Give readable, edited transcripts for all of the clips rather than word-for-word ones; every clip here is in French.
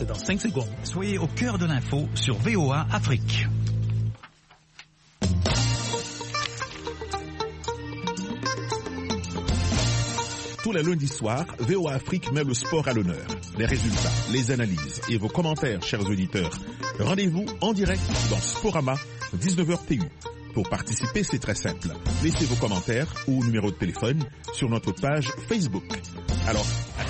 c'est dans 5 secondes. Soyez au cœur de l'info sur VOA Afrique. Tous les lundis soirs, VOA Afrique met le sport à l'honneur. Les résultats, les analyses et vos commentaires, chers auditeurs. Rendez-vous en direct dans Sporama, 19h TU. Pour participer, c'est très simple. Laissez vos commentaires ou numéro de téléphone sur notre page Facebook. Alors,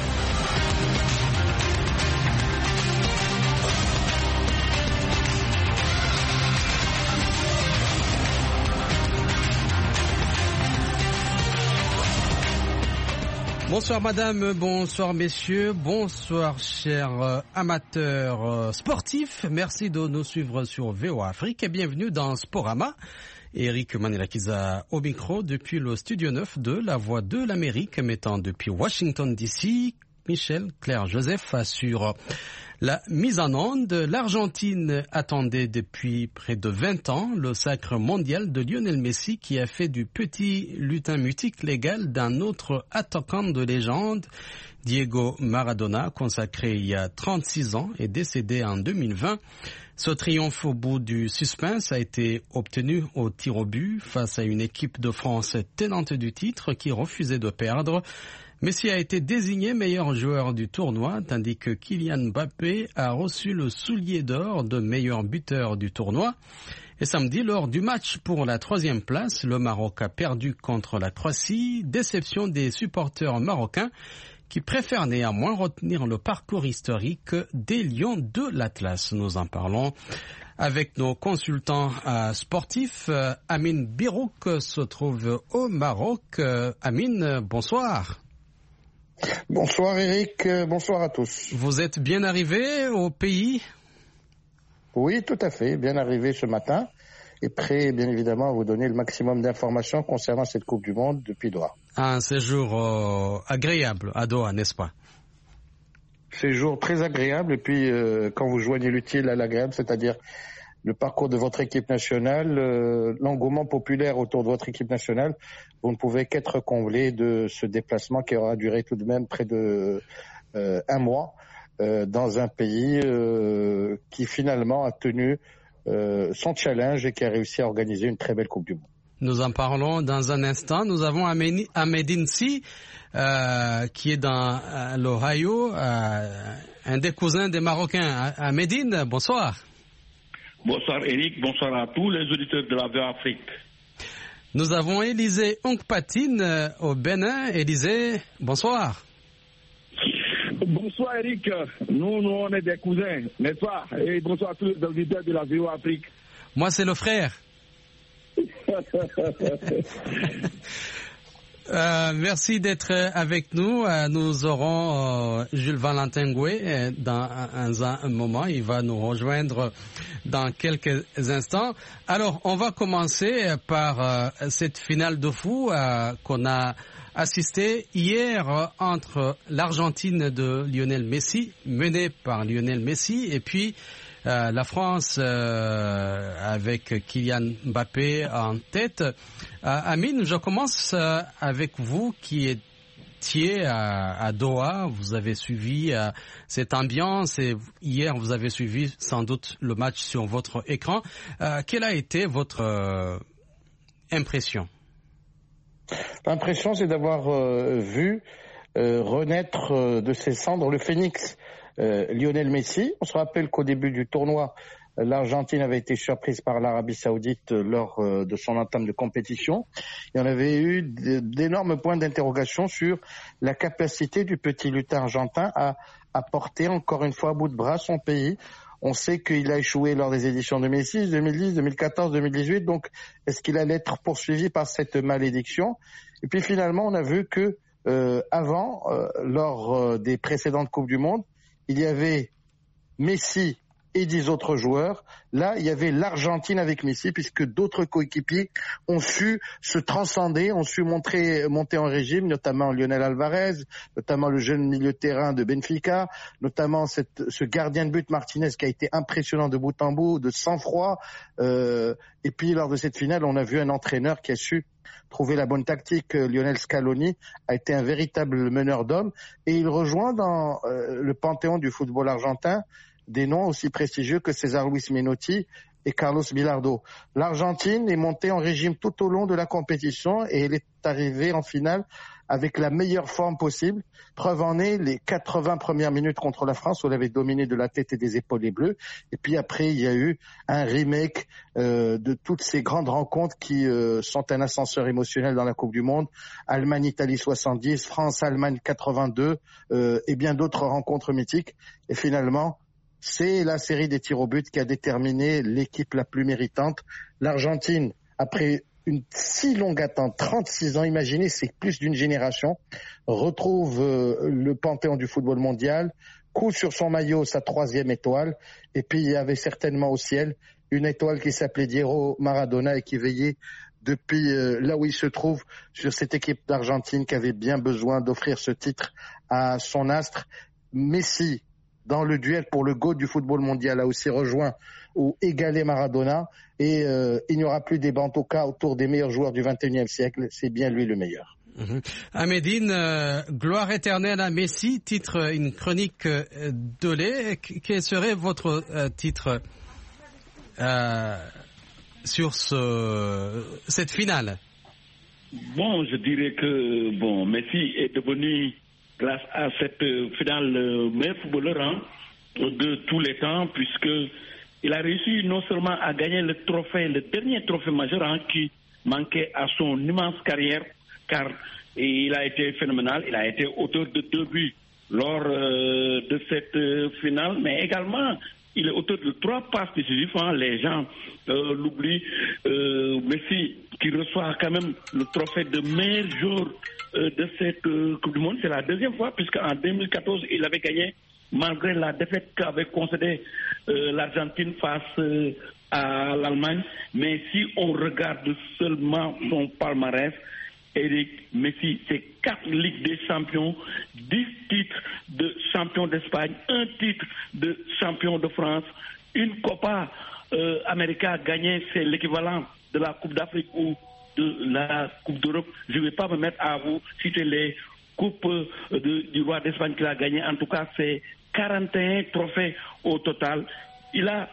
bonsoir madame, bonsoir messieurs, bonsoir chers amateurs sportifs. Merci de nous suivre sur VOA Afrique et bienvenue dans Sporama. Eric Manilakiza au micro depuis le studio 9 de La Voix de l'Amérique, mettant depuis Washington DC. Michel Claire-Joseph assure la mise en onde. L'Argentine attendait depuis près de 20 ans le sacre mondial de Lionel Messi qui a fait du petit lutin mutique légal d'un autre attaquant de légende, Diego Maradona, consacré il y a 36 ans et décédé en 2020. Ce triomphe au bout du suspense a été obtenu au tir au but face à une équipe de France tenante du titre qui refusait de perdre. Messi a été désigné meilleur joueur du tournoi, tandis que Kylian Mbappé a reçu le soulier d'or de meilleur buteur du tournoi. Et samedi, lors du match pour la 3e place, le Maroc a perdu contre la Croatie. Déception des supporters marocains qui préfèrent néanmoins retenir le parcours historique des Lions de l'Atlas. Nous en parlons avec nos consultants sportifs. Amine Birouk se trouve au Maroc. Amine, bonsoir. Bonsoir Eric, bonsoir à tous. Vous êtes bien arrivé au pays? Oui, tout à fait, bien arrivé ce matin et prêt bien évidemment à vous donner le maximum d'informations concernant cette Coupe du Monde depuis Doha. Un séjour agréable à Doha, n'est-ce pas? Séjour très agréable et puis quand vous joignez l'utile à l'agréable, c'est-à-dire le parcours de votre équipe nationale, l'engouement populaire autour de votre équipe nationale, vous ne pouvez qu'être comblé de ce déplacement qui aura duré tout de même près de 1 mois dans un pays qui finalement a tenu son challenge et qui a réussi à organiser une très belle Coupe du Monde. Nous en parlons dans un instant. Nous avons Ahmed Nsi qui est dans l'Ohio, un des cousins des Marocains. Ahmedine, bonsoir. Bonsoir Eric, bonsoir à tous les auditeurs de la VOA Afrique. Nous avons Élisée Onkpatine au Bénin. Élisée, bonsoir. Bonsoir Eric, nous on est des cousins, n'est-ce pas? Et bonsoir à tous les auditeurs de la VOA Afrique. Moi c'est le frère. Merci d'être avec nous. Nous aurons Jules Valentin Goué dans un moment. Il va nous rejoindre dans quelques instants. Alors, on va commencer par cette finale de fou qu'on a assisté hier entre l'Argentine de Lionel Messi, menée par Lionel Messi, et puis la France avec Kylian Mbappé en tête. Amine, je commence avec vous qui étiez à Doha. Vous avez suivi cette ambiance et hier vous avez suivi sans doute le match sur votre écran. Quelle a été votre impression? L'impression, c'est d'avoir vu renaître de ses cendres le phénix Lionel Messi. On se rappelle qu'au début du tournoi, l'Argentine avait été surprise par l'Arabie Saoudite lors de son entame de compétition. Il y en avait eu d'énormes points d'interrogation sur la capacité du petit lutin argentin à porter encore une fois à bout de bras son pays. On sait qu'il a échoué lors des éditions 2006, 2010, 2014, 2018. Donc, est-ce qu'il allait être poursuivi par cette malédiction? Et puis finalement, on a vu que lors des précédentes Coupes du Monde, il y avait Messi et 10 autres joueurs. Là, il y avait l'Argentine avec Messi, puisque d'autres coéquipiers ont su se transcender, ont su monter en régime, notamment Lionel Alvarez, notamment le jeune milieu de terrain de Benfica, notamment ce gardien de but Martinez qui a été impressionnant de bout en bout, de sang-froid. Et puis, lors de cette finale, on a vu un entraîneur qui a su trouvé la bonne tactique. Lionel Scaloni a été un véritable meneur d'hommes et il rejoint dans le panthéon du football argentin des noms aussi prestigieux que César Luis Menotti et Carlos Bilardo. L'Argentine est montée en régime tout au long de la compétition et elle est arrivée en finale avec la meilleure forme possible. Preuve en est les 80 premières minutes contre la France où elle avait dominé de la tête et des épaules les Bleus. Et puis après, il y a eu un remake de toutes ces grandes rencontres qui sont un ascenseur émotionnel dans la Coupe du Monde. Allemagne-Italie 70, France-Allemagne 82 et bien d'autres rencontres mythiques. Et finalement, c'est la série des tirs au but qui a déterminé l'équipe la plus méritante. L'Argentine, après une si longue attente, 36 ans, imaginez, c'est plus d'une génération, retrouve le panthéon du football mondial, coule sur son maillot sa 3e étoile, et puis il y avait certainement au ciel une étoile qui s'appelait Diego Maradona et qui veillait depuis là où il se trouve sur cette équipe d'Argentine qui avait bien besoin d'offrir ce titre à son astre. Messi, dans le duel pour le GOAT du football mondial, a aussi rejoint ou égalé Maradona et il n'y aura plus débat en tout cas autour des meilleurs joueurs du 21e siècle, c'est bien lui le meilleur. À Médine, gloire éternelle à Messi, titre une chronique Dolé. Quel serait votre titre sur cette finale? Bon, je dirais que Messi est devenu, grâce à cette finale, le meilleur footballeur de tous les temps, puisqu'il a réussi non seulement à gagner le dernier trophée majeur qui manquait à son immense carrière, car il a été phénoménal, il a été auteur de 2 buts lors de cette finale, mais également il est auteur de 3 passes décisives. Les gens l'oublient. Messi, qui reçoit quand même le trophée de meilleur joueur de cette Coupe du Monde, c'est la 2e fois, puisqu'en 2014, il avait gagné malgré la défaite qu'avait concédée l'Argentine face à l'Allemagne. Mais si on regarde seulement son palmarès, Eric, Messi, c'est 4 Ligues des Champions, 10 titres de champion d'Espagne, 1 titre de champion de France, une Copa América gagnée, c'est l'équivalent de la Coupe d'Afrique ou de la Coupe d'Europe. Je ne vais pas me mettre à vous citer les coupes du roi d'Espagne qu'il a gagné. En tout cas, c'est 41 trophées au total. Il a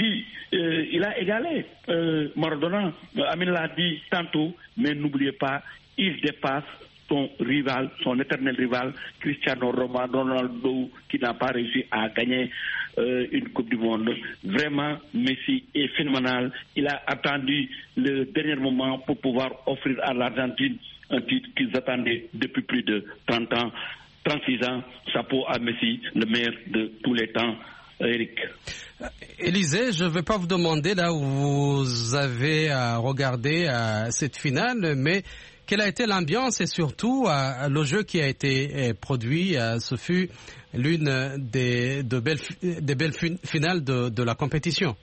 égalé Maradona. Amine l'a dit tantôt, mais n'oubliez pas, il dépasse son rival, son éternel rival, Cristiano Ronaldo, qui n'a pas réussi à gagner une Coupe du Monde. Vraiment, Messi est phénoménal. Il a attendu le dernier moment pour pouvoir offrir à l'Argentine un titre qu'ils attendaient depuis plus de 30 ans, 36 ans. Chapeau à Messi, le meilleur de tous les temps. Eric. Élisée, je ne vais pas vous demander là où vous avez regardé cette finale, mais quelle a été l'ambiance et surtout le jeu qui a été produit? Ce fut l'une des belles finales de la compétition.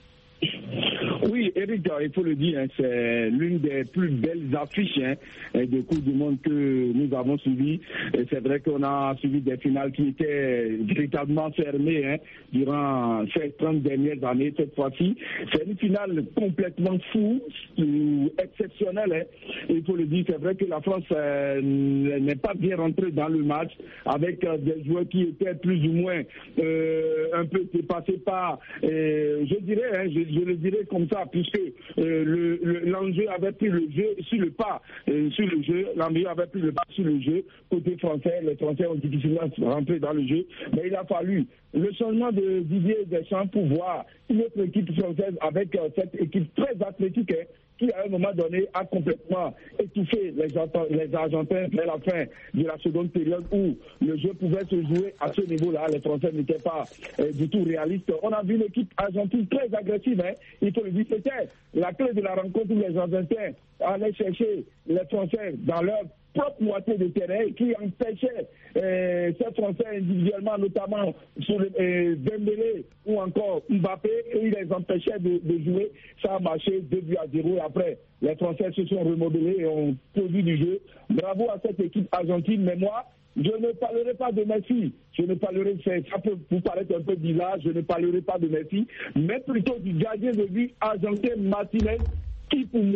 Oui, Eric, il faut le dire, c'est l'une des plus belles affiches de Coupe du Monde que nous avons suivies. C'est vrai qu'on a suivi des finales qui étaient véritablement fermées durant ces 30 dernières années. Cette fois-ci, c'est une finale complètement fou, exceptionnelle. Il faut le dire, c'est vrai que la France n'est pas bien rentrée dans le match avec des joueurs qui étaient plus ou moins un peu dépassés par, je dirais, je le dirais comme ça, puisque l'enjeu avait pris le jeu sur le pas sur le jeu, l'enjeu avait pris le pas sur le jeu côté français. Les Français ont difficilement rentré dans le jeu, mais il a fallu le changement de Didier Deschamps pour voir une autre équipe française avec cette équipe très athlétique qui à un moment donné a complètement étouffé les Argentins vers la fin de la seconde période où le jeu pouvait se jouer à ce niveau-là. Les Français n'étaient pas du tout réalistes. On a vu une équipe argentine très agressive. Il faut le dire, c'était la clé de la rencontre où les Argentins allaient chercher les Français dans leur propre moitié de terrain qui empêchait ces Français individuellement, notamment sur Dembélé ou encore Mbappé, et ils les empêchaient de jouer. Ça a marché 2-0 et après les Français se sont remodelés et ont produit du jeu. Bravo à cette équipe argentine, mais moi je ne parlerai pas de Messi, ça peut vous paraître un peu bizarre, je ne parlerai pas de Messi, mais plutôt du gardien de but argentin Martinez, qui pour moi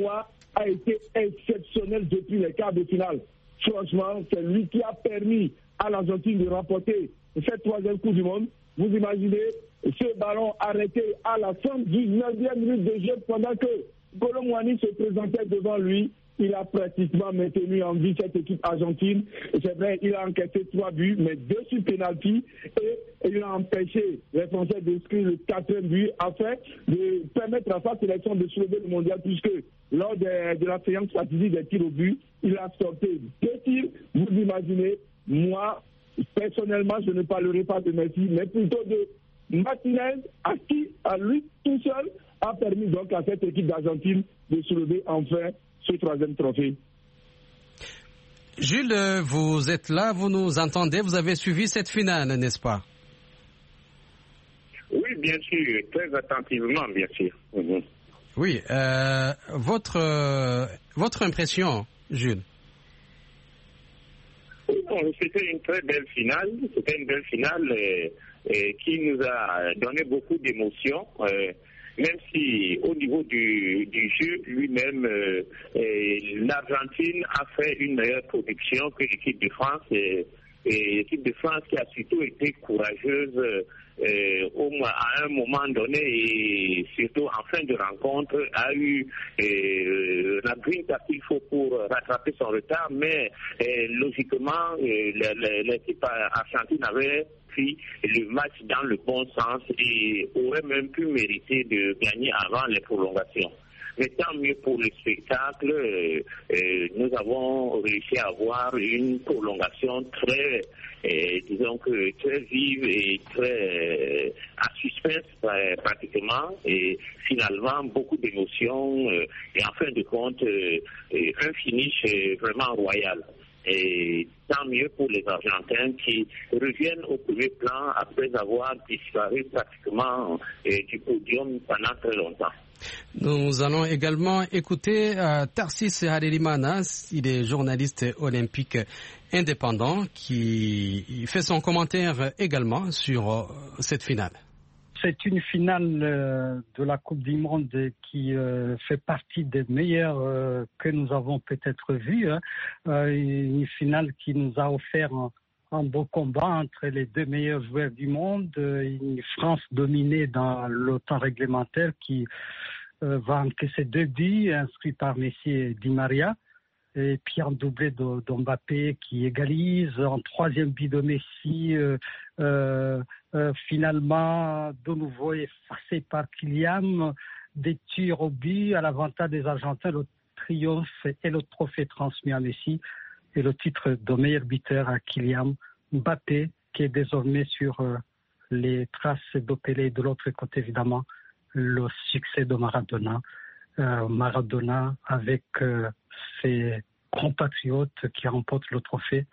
a été exceptionnel depuis les quarts de finale. Franchement, c'est lui qui a permis à l'Argentine de remporter cette 3e Coupe du Monde. Vous imaginez ce ballon arrêté à la 119e minute de jeu pendant que Kolo Muani se présentait devant lui. Il a pratiquement maintenu en vie cette équipe argentine. C'est vrai, il a encaissé 3 buts, mais 2 sur pénalty, et il a empêché les Français d'inscrire le 4e but afin de permettre à sa sélection de soulever le mondial, puisque lors de la séance statistique des tirs au but, il a sorti 2 tirs. Vous imaginez, moi, personnellement, je ne parlerai pas de Messi, mais plutôt de Martinez, qui, à lui tout seul, a permis donc à cette équipe d'Argentine de soulever enfin ce 3e trophée. Jules, vous êtes là, vous nous entendez, vous avez suivi cette finale, n'est-ce pas? Oui, bien sûr, très attentivement, bien sûr. Mm-hmm. Oui, votre impression, Jules? Bon, c'était une très belle finale. C'était une belle finale qui nous a donné beaucoup d'émotions. Même si au niveau du jeu lui-même, l'Argentine a fait une meilleure production que l'équipe de France. Et l'équipe de France qui a surtout été courageuse à un moment donné, et surtout en fin de rencontre, a eu la grinta qu'il faut pour rattraper son retard, mais logiquement l'équipe argentine avait pris le match dans le bon sens et aurait même pu mériter de gagner avant les prolongations. Mais tant mieux pour le spectacle, nous avons réussi à avoir une prolongation très, disons que très vive et très à suspense pratiquement, et finalement beaucoup d'émotions et en fin de compte un finish vraiment royal. Et tant mieux pour les Argentins qui reviennent au premier plan après avoir disparu pratiquement du podium pendant très longtemps. Nous allons également écouter Tarsis Harelimana, il est journaliste olympique indépendant qui fait son commentaire également sur cette finale. C'est une finale de la Coupe du Monde qui fait partie des meilleures que nous avons peut-être vues. Une finale qui nous a offert un beau combat entre les 2 meilleurs joueurs du monde. Une France dominée dans le temps réglementaire qui va encaisser 2 buts inscrits par Messi et Di Maria. Et puis un doublé d'Mbappé qui égalise, un 3e but de Messi, finalement de nouveau effacé par Kylian, des tirs au but à l'avantage des Argentins, le triomphe et le trophée transmis à Messi et le titre de meilleur buteur à Kylian Mbappé qui est désormais sur les traces de Pelé. De l'autre côté évidemment le succès de Maradona. Maradona avec ses compatriotes qui remportent le trophée,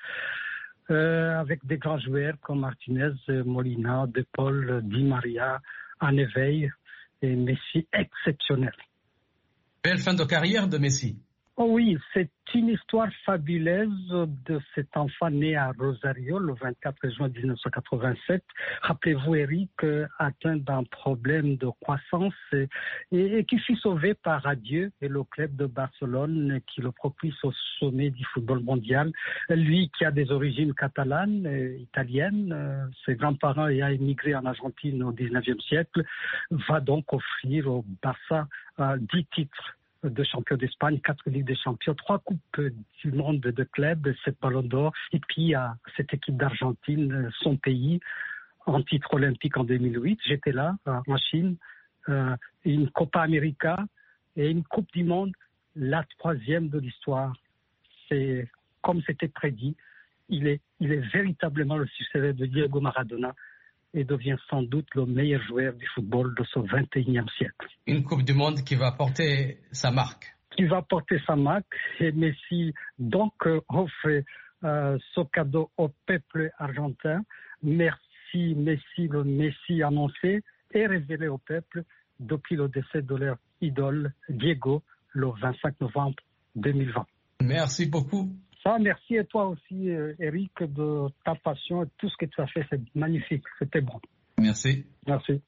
avec des grands joueurs comme Martinez, Molina, De Paul, Di Maria, en éveil, et Messi exceptionnel. Belle fin de carrière de Messi. Oh oui, c'est une histoire fabuleuse de cet enfant né à Rosario le 24 juin 1987. Rappelez-vous, Eric, atteint d'un problème de croissance et qui fut sauvé par Dieu et le club de Barcelone qui le propulse au sommet du football mondial. Lui qui a des origines catalanes, italiennes, ses grands-parents ayant émigré en Argentine au 19e siècle, va donc offrir au Barça 10 titres de champion d'Espagne, 4 Ligues des Champions, 3 Coupes du Monde de clubs, 7 Ballons d'Or, et puis à cette équipe d'Argentine, son pays, en titre olympique en 2008. J'étais là, en Chine, une Copa América et une Coupe du Monde, la 3e de l'histoire. C'est comme c'était prédit, il est véritablement le successeur de Diego Maradona et devient sans doute le meilleur joueur du football de ce 21e siècle. Une Coupe du Monde qui va porter sa marque. Qui va porter sa marque. Et Messi donc offre ce cadeau au peuple argentin. Merci Messi, le Messi annoncé et révélé au peuple depuis le décès de leur idole Diego le 25 novembre 2020. Merci beaucoup. Merci et toi aussi, Eric, de ta passion et tout ce que tu as fait, c'est magnifique, c'était bon. Merci. Merci.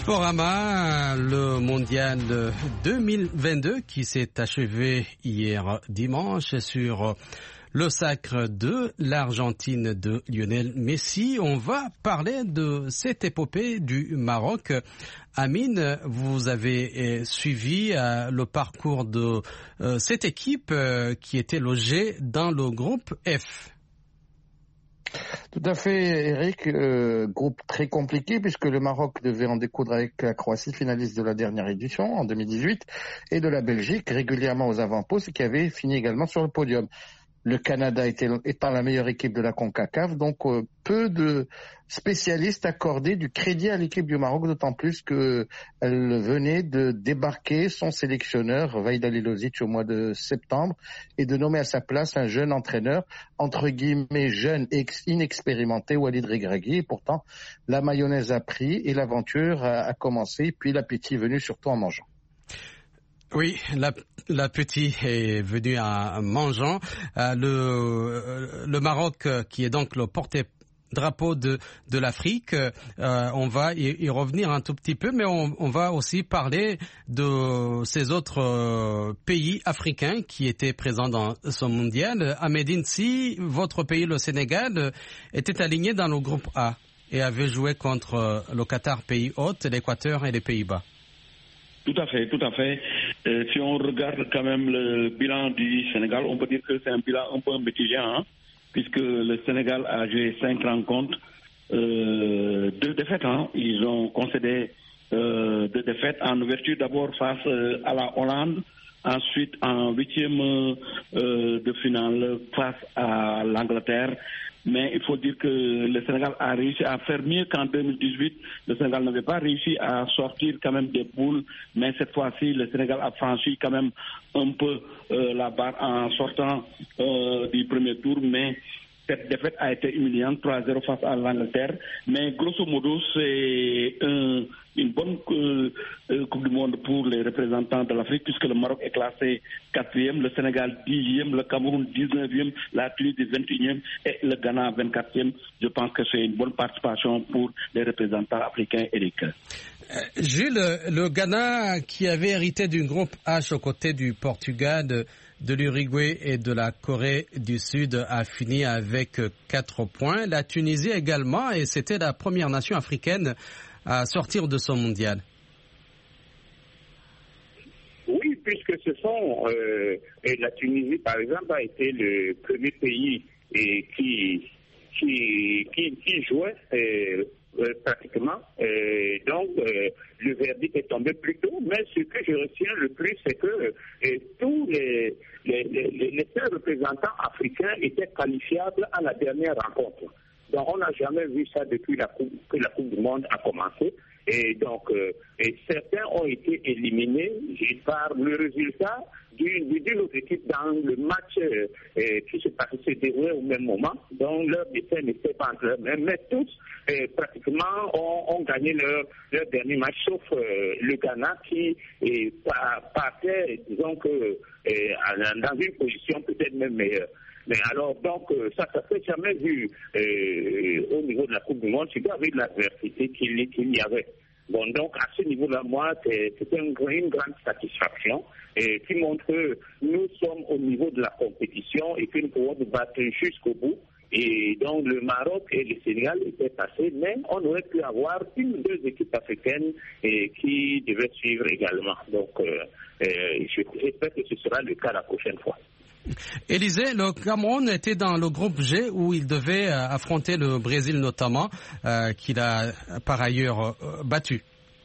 Sporama, le mondial 2022 qui s'est achevé hier dimanche sur le sacre de l'Argentine de Lionel Messi. On va parler de cette épopée du Maroc. Amine, vous avez suivi le parcours de cette équipe qui était logée dans le groupe F. Tout à fait, Eric. Groupe très compliqué puisque le Maroc devait en découdre avec la Croatie, finaliste de la dernière édition en 2018, et de la Belgique, régulièrement aux avant-postes, qui avait fini également sur le podium. Le Canada étant la meilleure équipe de la CONCACAF, donc peu de spécialistes accordaient du crédit à l'équipe du Maroc, d'autant plus qu'elle venait de débarquer son sélectionneur, Vaïd Halilovic, au mois de septembre, et de nommer à sa place un jeune entraîneur, entre guillemets jeune et inexpérimenté, Walid Regragui. Et pourtant, la mayonnaise a pris et l'aventure a commencé, puis l'appétit est venu surtout en mangeant. Oui, l'appétit est venu en mangeant. Le Maroc, qui est donc le porte-drapeau de l'Afrique, on va y revenir un tout petit peu, mais on va aussi parler de ces autres pays africains qui étaient présents dans ce mondial. Ahmed, si votre pays, le Sénégal, était aligné dans le groupe A et avait joué contre le Qatar, pays hôte, l'Équateur et les Pays-Bas. Tout à fait, tout à fait. Si on regarde quand même le bilan du Sénégal, on peut dire que c'est un bilan un peu mitigé, puisque le Sénégal a joué 5 rencontres, 2 défaites. Ils ont concédé 2 défaites en ouverture, d'abord face à la Hollande, ensuite en 8e de finale face à l'Angleterre. Mais il faut dire que le Sénégal a réussi à faire mieux qu'en 2018. Le Sénégal n'avait pas réussi à sortir quand même des poules, mais cette fois-ci, le Sénégal a franchi quand même un peu la barre en sortant du premier tour, mais cette défaite a été humiliante, 3-0 face à l'Angleterre. Mais grosso modo, c'est une bonne Coupe du Monde pour les représentants de l'Afrique, puisque le Maroc est classé 4e, le Sénégal 10e, le Cameroun 19e, la Tunisie 21e et le Ghana 24e. Je pense que c'est une bonne participation pour les représentants africains et les Jules, le Ghana qui avait hérité d'un groupe H aux côtés du Portugal, de l'Uruguay et de la Corée du Sud a fini avec 4 points. La Tunisie également, et c'était la première nation africaine à sortir de ce mondial. Oui, puisque ce sont la Tunisie, par exemple, a été le premier pays qui jouait pratiquement. Donc, le verdict est tombé plus tôt. Mais ce que je retiens le plus, c'est que tous les 5 représentants africains étaient qualifiables à la dernière rencontre. Donc, on n'a jamais vu ça depuis que la Coupe du Monde a commencé. Et donc, certains ont été éliminés par le résultat d'une autre équipe dans le match qui se déroulait au même moment. Donc, leur destin n'était pas entre eux. Mais tous, pratiquement, ont gagné leur dernier match, sauf le Ghana qui partait, disons que, dans une position peut-être même meilleure. Mais alors, donc, ça ne s'est jamais vu au niveau de la Coupe du Monde, c'est avec l'adversité qu'il y avait. Bon, donc, à ce niveau-là, moi, c'était une grande satisfaction qui montre que nous sommes au niveau de la compétition et que nous pouvons nous battre jusqu'au bout. Et donc, le Maroc et le Sénégal étaient passés, mais on aurait pu avoir 1 ou 2 équipes africaines qui devaient suivre également. Donc, j'espère que ce sera le cas la prochaine fois. Élisée, le Cameroun était dans le groupe G où il devait affronter le Brésil notamment, qu'il a par ailleurs battu.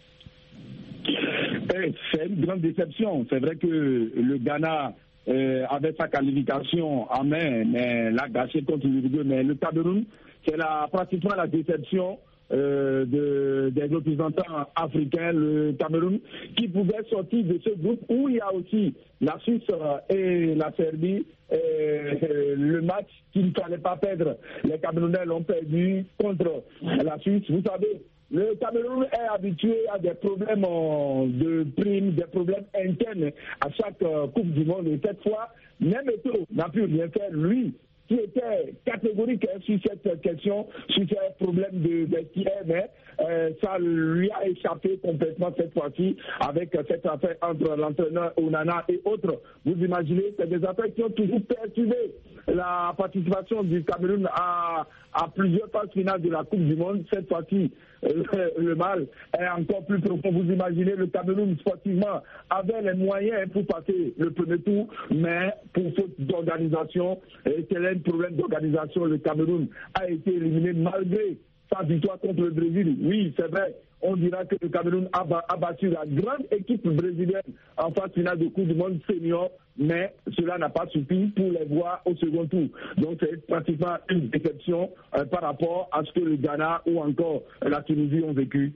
C'est une grande déception. C'est vrai que le Ghana avait sa qualification en main, mais l'a gâché contre l'Uruguay. Mais le Cameroun, c'est pratiquement la déception des représentants africains, le Cameroun, qui pouvait sortir de ce groupe où il y a aussi la Suisse et la Serbie. Le match qu'il ne fallait pas perdre, les Camerounais l'ont perdu contre la Suisse. Vous savez, le Cameroun est habitué à des problèmes de primes, des problèmes internes à chaque Coupe du Monde. Et cette fois, même Eto'o n'a pu rien faire. Lui, qui était catégorique sur cette question, sur ces problèmes de vestiaire, mais ça lui a échappé complètement cette fois-ci avec cette affaire entre l'entraîneur Onana et autres. Vous imaginez, c'est des affaires qui ont toujours perturbé la participation du Cameroun à plusieurs phases finales de la Coupe du Monde. Cette fois-ci, le mal est encore plus profond. Vous imaginez, le Cameroun sportivement avait les moyens pour passer le premier tour, mais pour faute d'organisation, quel est le problème d'organisation? Le Cameroun a été éliminé malgré sa victoire contre le Brésil. Oui, c'est vrai. On dira que le Cameroun a battu la grande équipe brésilienne en phase finale de Coupe du Monde senior, mais cela n'a pas suffi pour les voir au second tour. Donc c'est pratiquement une déception par rapport à ce que le Ghana ou encore la Tunisie ont vécu.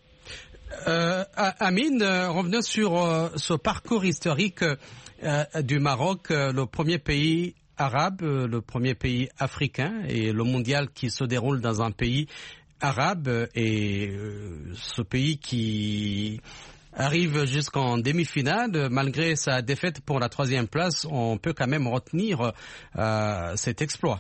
Amine, revenons sur ce parcours historique du Maroc, le premier pays arabe, le premier pays africain, et le mondial qui se déroule dans un pays arabe, et ce pays qui arrive jusqu'en demi-finale, malgré sa défaite pour la 3e place, on peut quand même retenir cet exploit.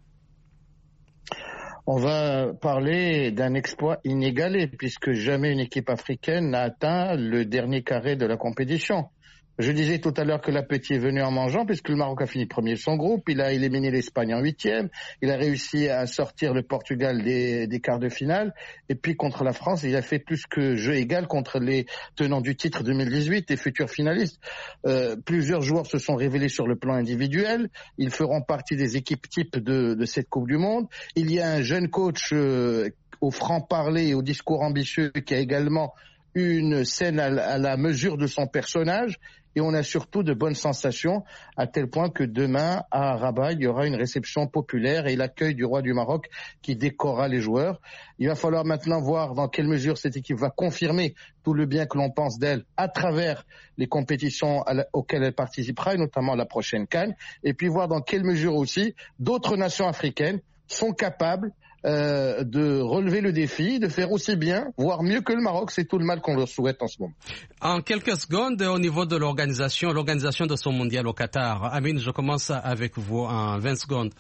On va parler d'un exploit inégalé, puisque jamais une équipe africaine n'a atteint le dernier carré de la compétition. Je disais tout à l'heure que l'appétit est venu en mangeant, puisque le Maroc a fini premier de son groupe, il a éliminé l'Espagne en 8e, il a réussi à sortir le Portugal des quarts de finale, et puis contre la France, il a fait plus que jeu égal contre les tenants du titre 2018 et futurs finalistes. Plusieurs joueurs se sont révélés sur le plan individuel, ils feront partie des équipes types de cette Coupe du Monde. Il y a un jeune coach au franc-parler et au discours ambitieux qui a également une scène à la mesure de son personnage, et on a surtout de bonnes sensations, à tel point que demain, à Rabat, il y aura une réception populaire et l'accueil du roi du Maroc qui décorera les joueurs. Il va falloir maintenant voir dans quelle mesure cette équipe va confirmer tout le bien que l'on pense d'elle à travers les compétitions auxquelles elle participera, et notamment la prochaine CAN, et puis voir dans quelle mesure aussi d'autres nations africaines sont capables de relever le défi, de faire aussi bien, voire mieux que le Maroc. C'est tout le mal qu'on leur souhaite en ce moment. En quelques secondes, au niveau de l'organisation de ce mondial au Qatar, Amine, je commence avec vous en 20 secondes.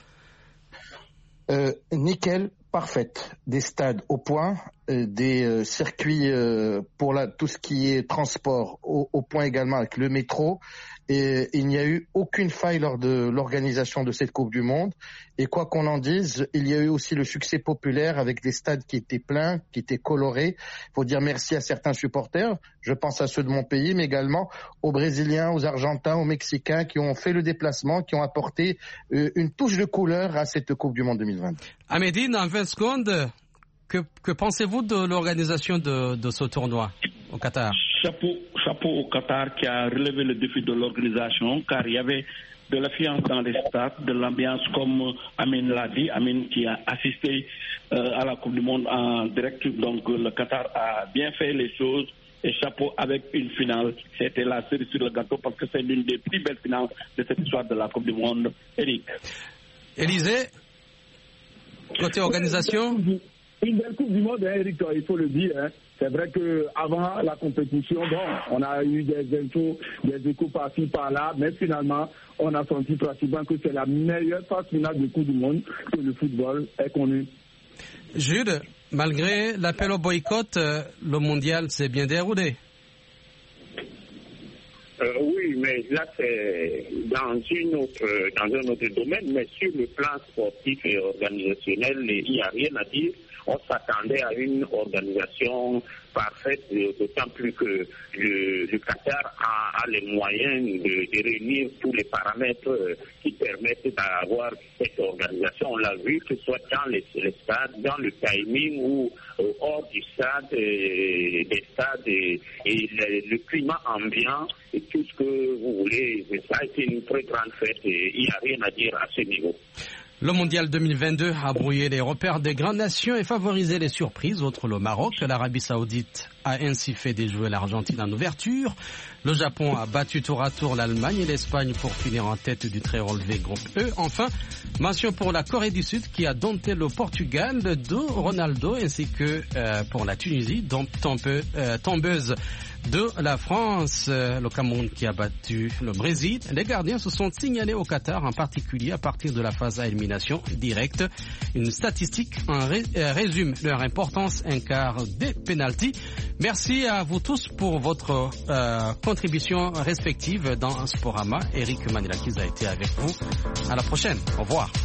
Nickel, parfaite. Des stades au point, des circuits pour tout ce qui est transport au point également avec le métro. Et il n'y a eu aucune faille lors de l'organisation de cette Coupe du Monde. Et quoi qu'on en dise, il y a eu aussi le succès populaire avec des stades qui étaient pleins, qui étaient colorés. Il faut dire merci à certains supporters. Je pense à ceux de mon pays, mais également aux Brésiliens, aux Argentins, aux Mexicains qui ont fait le déplacement, qui ont apporté une touche de couleur à cette Coupe du Monde 2020. Amédine, en 20 secondes, que pensez-vous de l'organisation de ce tournoi au Qatar? Chapeau au Qatar qui a relevé le défi de l'organisation, car il y avait de l'affluence dans les stades, de l'ambiance comme Amine l'a dit, Amine qui a assisté à la Coupe du Monde en direct. Donc le Qatar a bien fait les choses, et chapeau avec une finale. C'était la cerise sur le gâteau parce que c'est l'une des plus belles finales de cette histoire de la Coupe du Monde. Eric. Élisée, côté organisation? Une belle Coupe du Monde, Eric, il faut le dire. C'est vrai qu'avant la compétition, on a eu des infos, des échos par-ci, par-là, mais finalement, on a senti pratiquement que c'est la meilleure phase finale du Coupe du Monde que le football ait connue. Jude, malgré l'appel au boycott, le mondial s'est bien déroulé. Oui, mais là, c'est dans un autre domaine, mais sur le plan sportif et organisationnel, il n'y a rien à dire. On s'attendait à une organisation parfaite, d'autant plus que le Qatar a les moyens de réunir tous les paramètres qui permettent d'avoir cette organisation. On l'a vu, que ce soit dans les stades, dans le timing ou hors du stade, des stades et le climat ambiant et tout ce que vous voulez. Ça a été une très grande fête et il n'y a rien à dire à ce niveau. Le mondial 2022 a brouillé les repères des grandes nations et favorisé les surprises, outre le Maroc, l'Arabie Saoudite a ainsi fait déjouer l'Argentine en ouverture. Le Japon a battu tour à tour l'Allemagne et l'Espagne pour finir en tête du très relevé groupe E. Enfin, mention pour la Corée du Sud qui a dompté le Portugal de Ronaldo ainsi que pour la Tunisie, tombeuse de la France, le Cameroun qui a battu le Brésil. Les gardiens se sont signalés au Qatar, en particulier à partir de la phase à élimination directe. Une statistique résume leur importance, un quart des pénaltys. Merci à vous tous pour votre contribution respective dans Sporama. Eric Manilakiza a été avec vous. À la prochaine. Au revoir.